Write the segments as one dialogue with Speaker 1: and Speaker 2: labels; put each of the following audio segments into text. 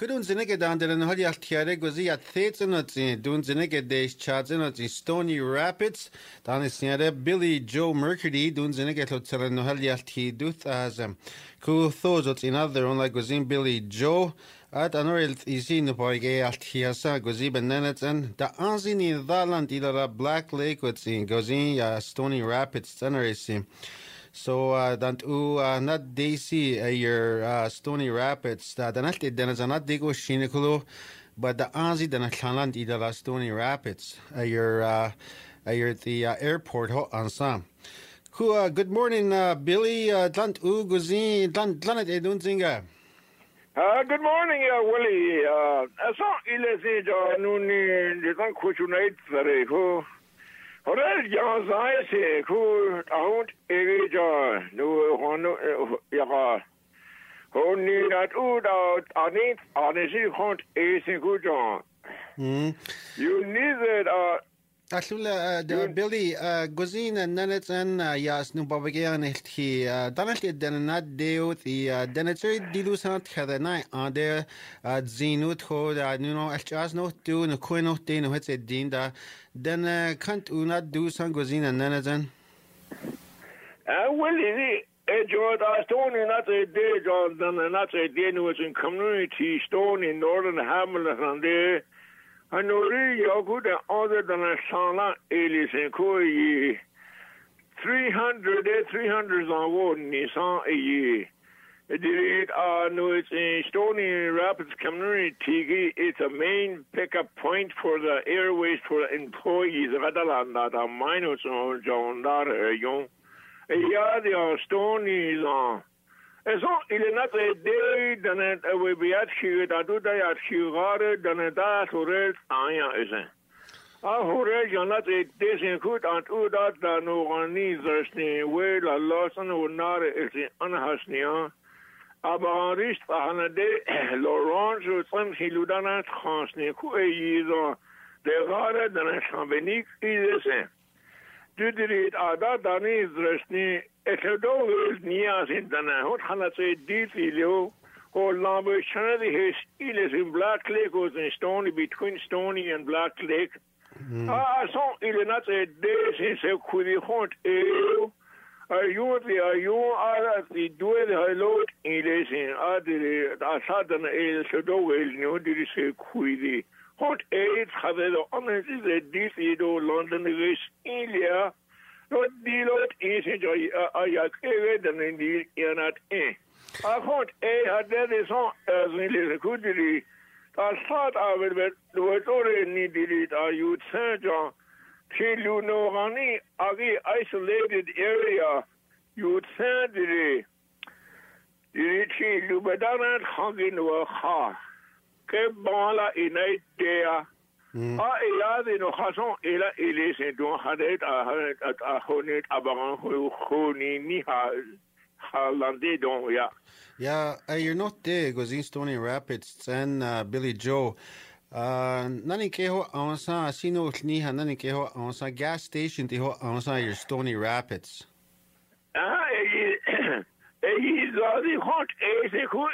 Speaker 1: Kudun zineke dan den hodi altiare gozi at thetsenotzi dun zineke de chatzenotzi Stony Rapids dan is Billy Joe Mercury dun zineke lotseren hodi alti duth as ku thozot in other on like gozin Billy Joe at anorel isin poige altiasa gozi benenetsen da anzin in Daland ila Black Lake with gozin Stony Rapids tenerisi. So dant not Daisy your Stony Rapids the not not digo shinikulo but the anzi the Nachaland idala Stony Rapids your the airport ho ansam. Good morning Billy dant guzin dant edunzinga.
Speaker 2: Good morning, Willie. So il est déjà nous ne temps couchunait faire ko. Horal John Zayse who out Erija no hono yaha. Honey that would out on it honestly hunt is in good John. You needed
Speaker 1: Actually, Billy, Gozin and Nanetsan, yes, no Babagan, he Donald did not deal the Denetary Dilusant had a night on there at Zenut Ho, you know, as no do no coin of Dane, what's a dinda, then can't you not do some Gozin and Nanetsan?
Speaker 2: Well, is it? George, Stone not a day, John, than not a day was in community stone in northern Hamlet and there. I know really good other than a sala Elis and Koi 300 on one Nissan a year. No, it's in Stony Rapids community. It's a main pickup point for the airways for employees of Atalanta, the minus on John Dara, young. A yard on Stony on. Så il not a day than it will be at you that do they at you harder than a that horror aya isn't. Ah horror you're not a decent good and do that no one needs us the way la Lawson would not is the unhasnia. Aber rist an a day Laurent so some he ludana transne ku a year the harder than a chambenik is the do it ada than is resni. If you don't near Sintana, what can I say? Detail or Lambert Chanady his is in Black Lake was in Stony between Stony and Black Lake. I saw it not a day since a quiddy hunt. Are you are the do it hello in listen? I saw the a shadow will know did you say quiddy hunt eight have the honest is a detail London is India. Not deal is enjoy I created and indeed you're not in. I thought had that is on as in good. I thought I would do already needed it. Are you John? Till you know honey, again isolated area you send it. You better hanging to a ha. Kebala in a day. Il no façon il est c'est donc hadet a honet abaran honi ni ha landé donc
Speaker 1: yeah you're not there goes in Stony Rapids and Billy Joe nani keho ansa sino ni ha nani keho ansa gas station ti ho ansa your Stony Rapids
Speaker 2: he's the hot is who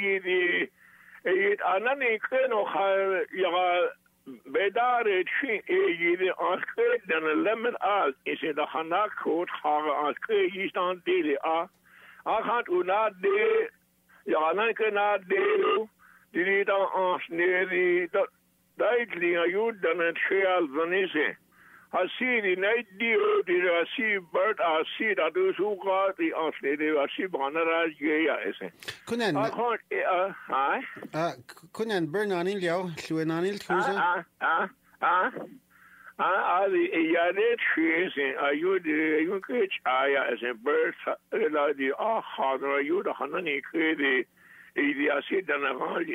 Speaker 2: anani keno ha Bedare chi e anske den lemon al is in the Hanak court har anske is dan dele a gaat una de ja nan kana de die dan ansne die dat duidelijk ayu dan het real vanise I see the night deal I see bird I see that those who got the ansne de I see banara ja is
Speaker 1: Kunnen kunnen burn in jou llwyn anil twsa
Speaker 2: the yadet trees are you could as a bird the harder you the hanani the acid and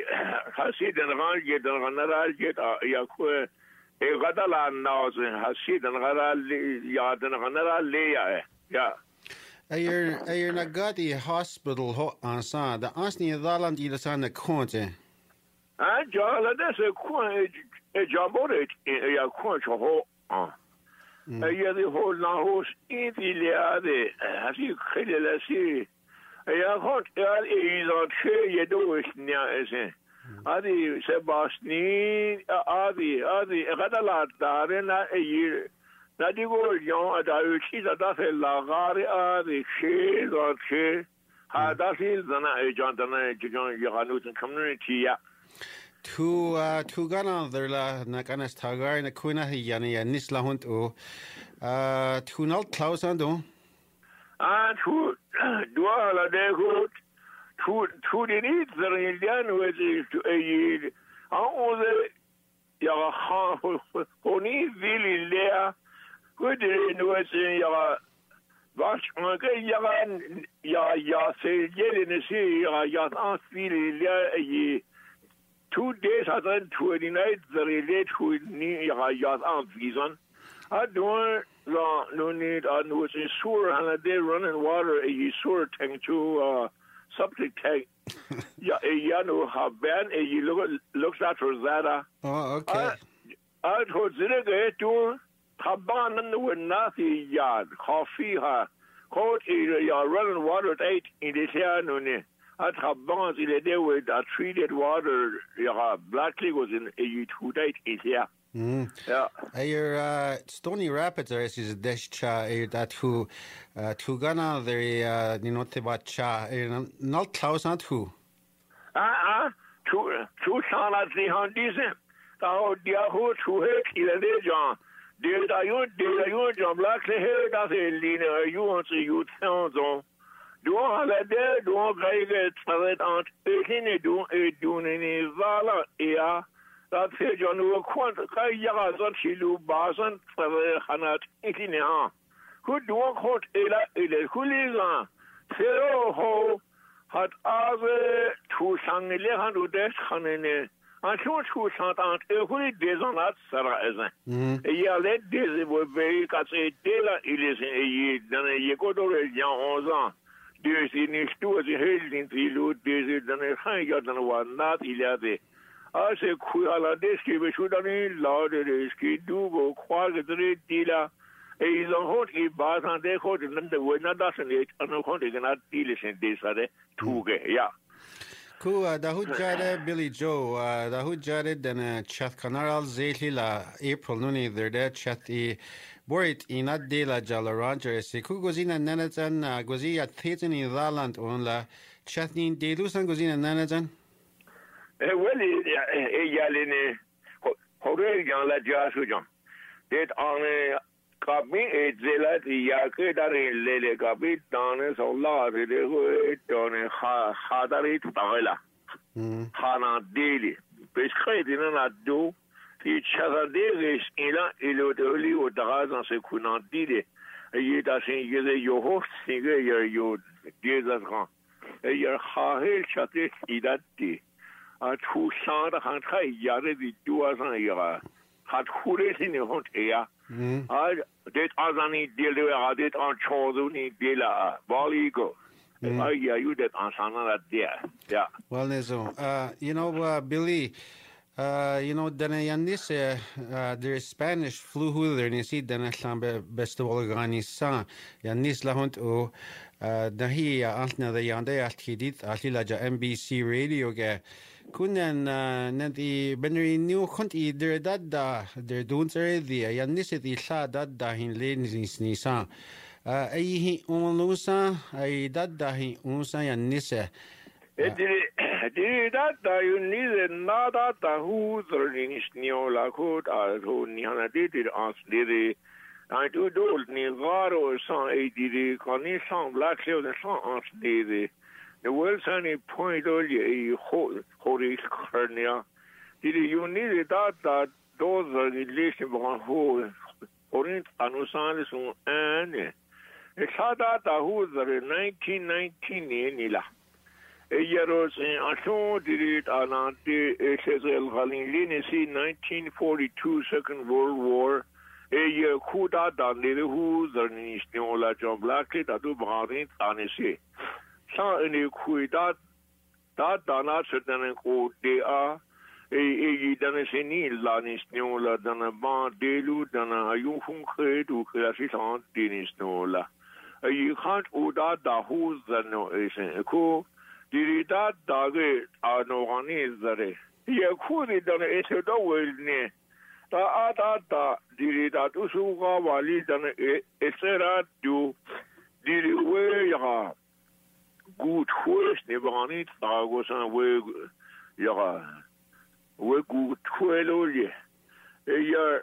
Speaker 2: a get another get yakwe a Gadalan now Hasid and Gadal yard and another layer yeah.
Speaker 1: You're Nagati Hospital ho ansa the Asni Daland Ilasan Conte.
Speaker 2: John, that's a jambon a quench ho. The whole house in the liade as you created a sea. I have hot is on tree you do it near as Adi Sebastian, Adi, Radala, Darena, a year. That you go young at Ayuchi, that's a lagari, Adi, she, or she. That is the John Yanutan community.
Speaker 1: Tu gana derla na ganas tagar na kuna yani nisla hunt o tu nal Klaus ando
Speaker 2: tu duala de gut tu de nit der indian with a all the ya honi vili lea good in was ya was ya se yele se ya an vili lea 2 days I then 29 the relate who need ya on vision. I don't no need I know it's sewer and a day running water a sewer tank to septic tank. Ya no have been a you looks after that.
Speaker 1: Oh okay.
Speaker 2: I told Zinega to Haban with nothing yard coffee ha cold ya running water at 8 in the here no ne. At Habans in a day with treated water, Black Lake was in a 2 date is here. Yeah.
Speaker 1: Your Stony Rapids are is desh cha that who Gana there not cha not Klaus not who.
Speaker 2: Two son at the Hundison. How dear who to heck in a day, John. Did I John Black Lake, that's a leaner, you want to you sound on. Doa la de doa gaige tsavet ant ekine do ni vala ea dat se jonu kwant kai yaga zot shilu basan tsave khanat ekine ha ku doa khot ele kuliga sero ho hat ave tu sangle hanu des khanene an tu sant ant ekuli dezonat sara ezen ya le des wo be katse dela iles e dan ye kodore jan 11 ans Dus in de stoel is heel in Tilo, dus dan ga je dan wat na Ilade. Als ik ala deski we should dan laat deski dugo kwal de dila. Is een hot in baas aan de hot en de we na dat niet aan een hot in dat dile zijn deze toege ja.
Speaker 1: Ku da hujjare Billy Joe da hujjare dan chat kanaral zelila April nuni der chat Borit in that de la Jala Roger se ku gozina nanazan gozia thetan in Laland on la chatnin de lusan gozina nanazan
Speaker 2: well yaline hore gan la jasu jam det on kabi zela ya ke dare lele kabi dane so la de ho done khadari tawela khana deli beschreiden na do Die Chazaderisch ilodoli o drazan se kunan dide. Je da sin je yo hof singe yo gezazran. Je khahel chatet idatti. A tu sand han khai yare di duazan ira. Hat khule sin hont ya. A det azani dele a det an chozuni dela baligo. Ya you that ansana there. Yeah.
Speaker 1: Well, Nezo, Billy, Danayanis, there's Spanish flu there, and you see Danaslambe Bestolganisa, Yanis Lahunt o Dahi Altna the Yande Alkidit, Altilaja NBC radio. Kunan Nadi Benry new Conti, there dada, there don't say the Yanisity Sa dada in Lanes Nisa. Ai Unusa, I dada he unsa Yanisa.
Speaker 2: That you need nada who's in Sniola code as who Niana did us did I do Nigaro San A.D. Connie San Black Hill and San Ans did the world's only point only a holy hernia. Did you need that those are the relation of who Orient Anusanis and it's had that who's 1919 in Nila. Yeros in Aton did it Alante Cesel Valinesi 1942 Second World War. A year Kuda Dande who's the Nishnola John Blackett Adu Barin Anesi. Sa any Kuida that Dana certain code they are a Danesini Lanis Nola Dana Ban Delu Dana Ayufun Credu Classisan Dinis Nola. You can't Uda da who's the no is a co. dirita dage anogani zare ye khudi dana ese do welne ta ata dirita tusuga wali dana esera du diri we ya gut hoes ne bani tago san we ya we gut hoeloje ja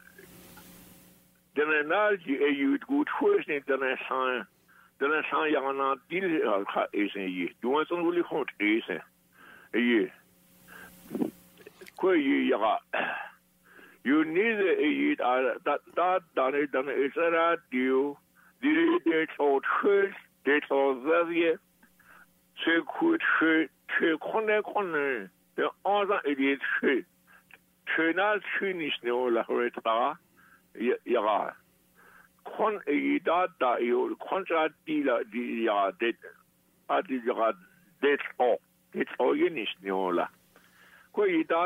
Speaker 2: dana nalji you gut hoes ne dana san yana dil ka esen yi duan son wuli hont esen yi ko yi ya you need yi that done esera dio diri det out hus det zazie se kut se konne de anza edit se tönal cynisch ne ola reta ya kon da io kontra di ja det adi ja det o nicht nola ko da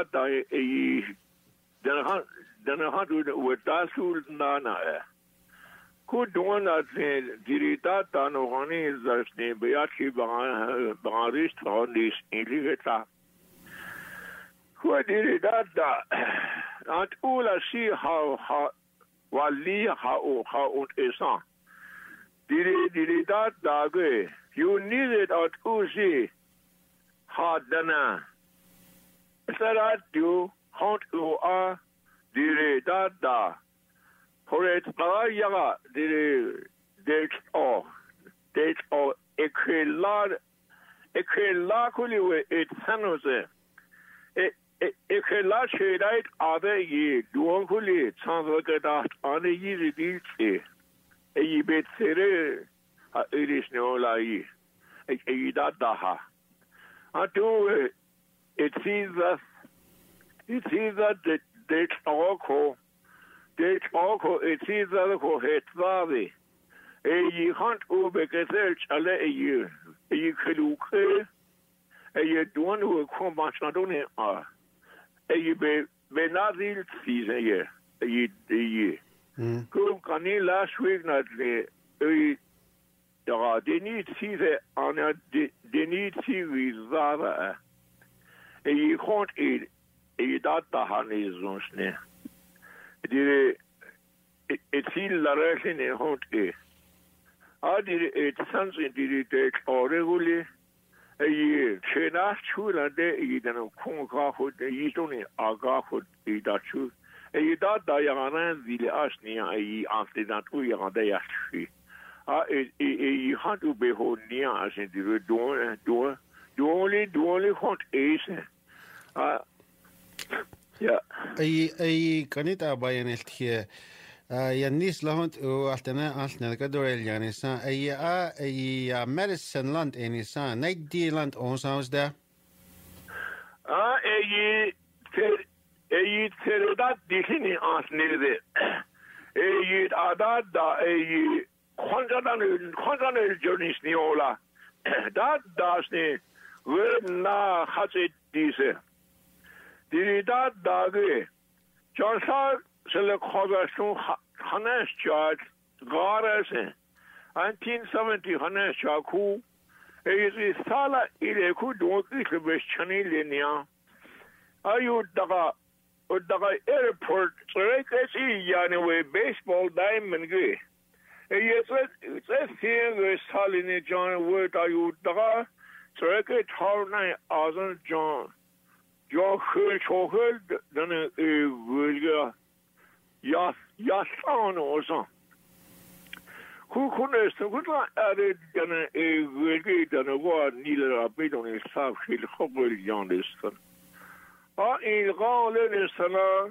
Speaker 2: den han du da sul nana ko dona dirita da no rani zasne beati barist rondis inligeta ko dirita da at ula see how wali ha und esan diri da dage you need it out uzi ha dana sara du hont u a diri da horet ba ya diri det o ekela kuli we it sanose ekela shedait ade ye duon kuli chanzo gada ane yi di e bet sere a iris no la yi e da ha atu it sees that det oko it sees that ko het vavi e yi hunt ube gesel chale e yi khluke e yi duon u kombachadone a e yi be nazil season ye e yi Kom kani last week na ja deni size ana deni size zava e khont e data hani zonsne dire et il la rechne hont e adi et sans dire regular e chena chula de e dan konga ho de yitoni aga ho e da chu e da yana zile ashni e after that we are there e hantu be ho nia asin dire do only hot is ja
Speaker 1: اي كانت باينت هي ينيس لهونت وقتنا أصلنا كدور يعني سان أي مارسن لاند يعني سان نيدي لاند أونساوس ده
Speaker 2: أي ترداد ديشني أصلنا ده أي أداد دا أي خنجان الجونيس نيولا دا داسني ونا خاتي ديسه ديدا داغي جانسا سل خواشون خناش چات غارسه 1970 خناش چاکو ایزی سالا ایلکو دوکی خبشچنی لینیا ایو دقا ایرپورت سرکسی یعنی وی بیسبال دایمنگی ایزی سینگ سالینی جان ورد ایو دقا سرکی تارنای آزن جان Jag höll den vilja jag sa något så. Hur kunde det den vilja den var nila bidon i särskild hobbyjandisten. I rollen sana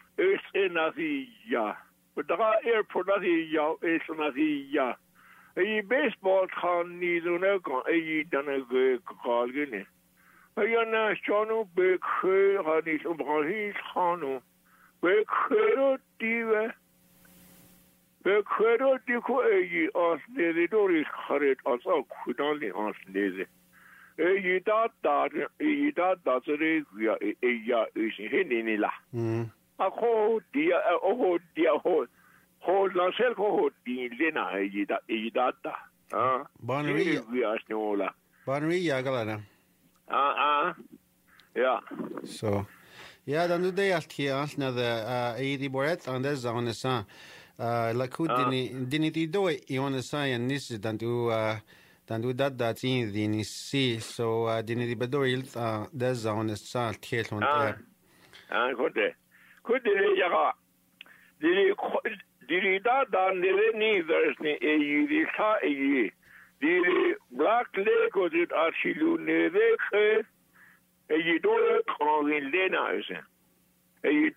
Speaker 2: är och där är på det är I baseball kan ni då någon i den galgen. Jag känner bekväm han är så bra hit han bekväm det ko ei as det då är rätt alltså kunde as det ei da så det ja är la ako dia ho la sel ko di lena ei da
Speaker 1: Bonneria
Speaker 2: vi as nola
Speaker 1: Banri Yagalana.
Speaker 2: Yeah.
Speaker 1: So, yeah, dan day allt hier na the Eddie Boret on the zone sa. La ku dini ti do I on sa and this dan du dat in the si so dini di bedoril the zone sa tiet on there.
Speaker 2: Could the did that done the neither a sa a the black lake was it actually never you don't call in Lena is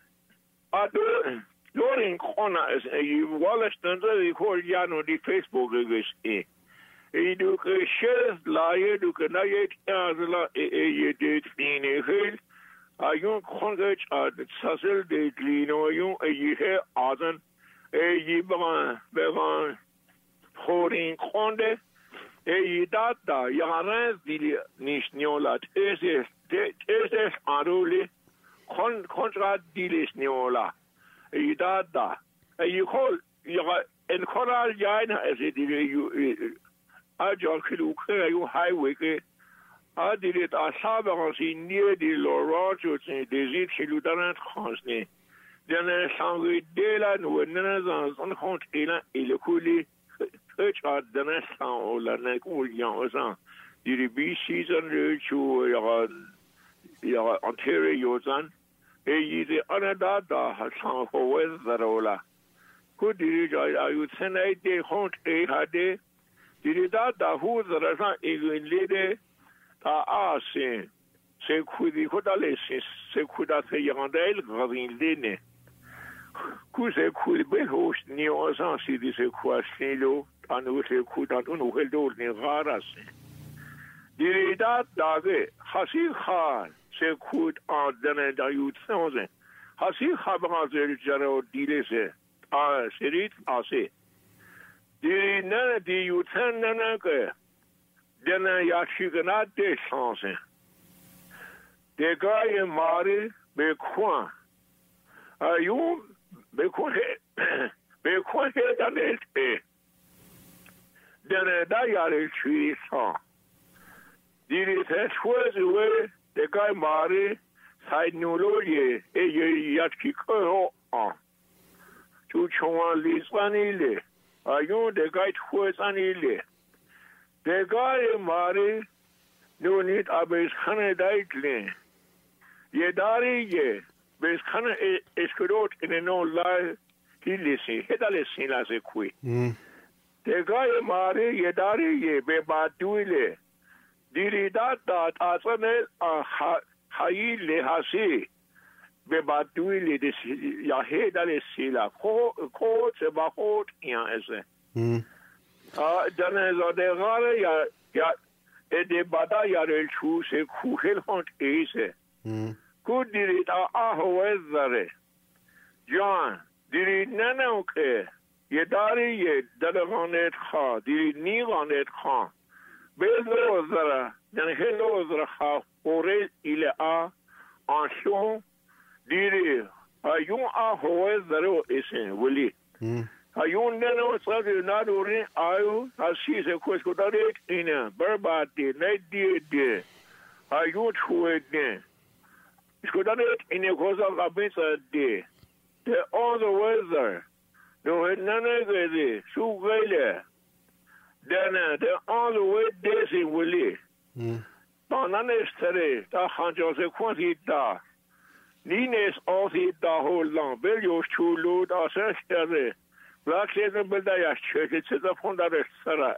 Speaker 2: Loring corner is a Wallaston, they call Yano the Facebook is a. You do share liar, do can I get you did in a hill. Are you congress at the Sassel de Glino, you a year Aden, a Yiban, holding Conde, a data, Yaran, the Nisnola, Teses, Aruli, contra dilis Niola. A data, you call and Coral Jina as it is you. I just you highway. I did it as Sabarancy near the Laurent, the Zit Lieutenant Hansney. Then I sang with Dayland when Nazans on Hunt in a illiculi church at the next town or the neck would young. Did it be season to your Ontario Yozan? The other data has found for weather. Could I would send a day hunt a day? Did that who's the reason in lady are saying, say, could the Hodales, say, could I say, Yandel, Gravin Lene? Could they could be host near us and see this a question, and we could not know who told near Haras. Did that dage, Hasi Khan, say, could on then and I would thousand. Hasi Habazel General Dilese, said it, I say. The nana di you turn nana then I actually not de chance. The guy in Mari be quan. You be quan than it. Then a diary tree song. Did it has was away the guy Mari side no lawyer a yatki on. To Chuan Liswanile. You the guy was an illy. The guy Mari no need a base Canada. Ye dari ye base Canada is good in a no lie. He listen, he does listen as a quick. The guy Mari ye dari ye be bad duile. Did that as a haile hasi. Be bad duile this ya head is sila. Court about hot as a. Then as the rare ya the bada yarel choose a kuhel hunt is. Good did it weather. John, did it nana okay? Ye dari ye dadagonet ha, did it knee on it ha. Bezo zara, then hello zara ha, ore ile a, en chon, did it. You weather is in Willie. You never saw the not only I see the question in a Barbati, night dear. Are you true again? It's good in a cause of a better day. The all the weather. No, none of the so well. Then the all the way days in Willie. Bananestare, the hundred of the quantity. Nines all the whole long, Bellios to load our sister. Black Seven Bedaya Church, it's a Fonda Sarah.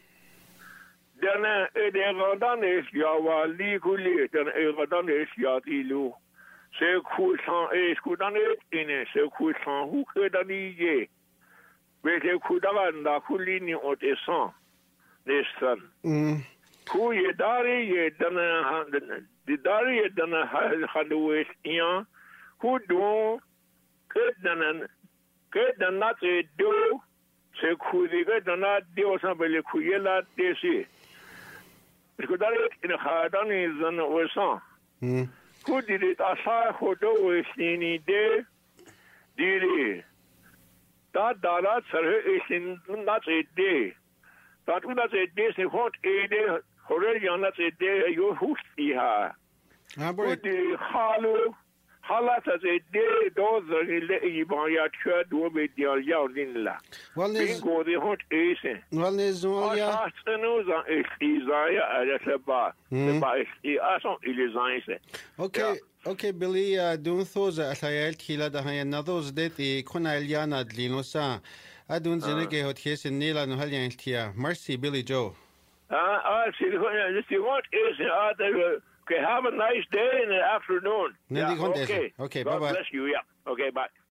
Speaker 2: Then a Radanes Yawa legally, then a Radanes Yadilu. Say, could some a Scudanet in a Secusan who could a ye. But they could have a Culini or a son. This son. Who ye dari ye dana the dari ye dana had ways in who do good than not a do se could get not do somebody could yell at this. It could in a hard on his was son. Who did it aside who do is any day? Did it? That is in not a day. That would not a day, what a day Horelian, that's a day you hoosti ha.
Speaker 1: Abert.
Speaker 2: The hollow, halat as a day, those are the Ibaya church will be the Yaldinla.
Speaker 1: Well, there's
Speaker 2: Bingo, the hot ace.
Speaker 1: Nolia.
Speaker 2: Astanoza is Isaiah at a bar. The bar is also Elizaiah.
Speaker 1: Okay, Billy, don't those at Hayel Kila the Hayanados de the Conaliana Linosa. I don't think I hot his in Nila and Halian Tia. Mercy, Billy Joe.
Speaker 2: I see what is okay, have a nice day in the afternoon.
Speaker 1: Okay,
Speaker 2: God
Speaker 1: bye-bye.
Speaker 2: bless you. Yeah. Okay, bye.